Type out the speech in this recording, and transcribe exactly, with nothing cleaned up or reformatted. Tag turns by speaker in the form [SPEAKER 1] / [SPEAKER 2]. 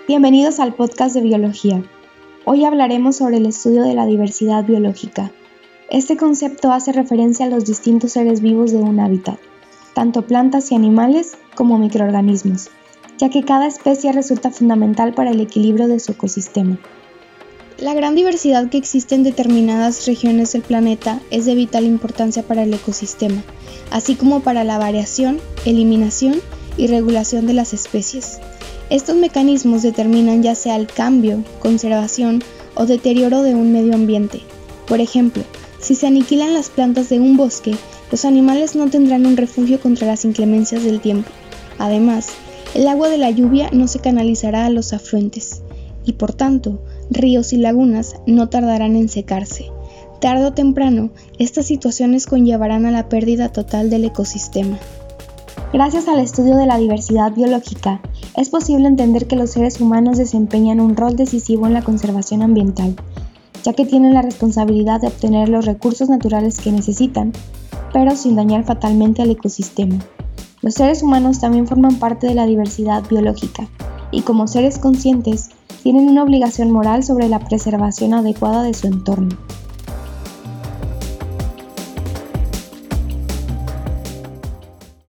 [SPEAKER 1] Bienvenidos al podcast de biología. Hoy hablaremos sobre el estudio de la diversidad biológica. Este concepto hace referencia a los distintos seres vivos de un hábitat, tanto plantas y animales como microorganismos, ya que cada especie resulta fundamental para el equilibrio de su ecosistema.
[SPEAKER 2] La gran diversidad que existe en determinadas regiones del planeta es de vital importancia para el ecosistema, así como para la variación, eliminación y regulación de las especies. Estos mecanismos determinan ya sea el cambio, conservación o deterioro de un medio ambiente. Por ejemplo, si se aniquilan las plantas de un bosque, los animales no tendrán un refugio contra las inclemencias del tiempo. Además, el agua de la lluvia no se canalizará a los afluentes y, por tanto, ríos y lagunas no tardarán en secarse. Tarde o temprano, estas situaciones conllevarán a la pérdida total del ecosistema.
[SPEAKER 1] Gracias al estudio de la diversidad biológica, es posible entender que los seres humanos desempeñan un rol decisivo en la conservación ambiental, ya que tienen la responsabilidad de obtener los recursos naturales que necesitan, pero sin dañar fatalmente al ecosistema. Los seres humanos también forman parte de la diversidad biológica, y como seres conscientes, tienen una obligación moral sobre la preservación adecuada de su entorno.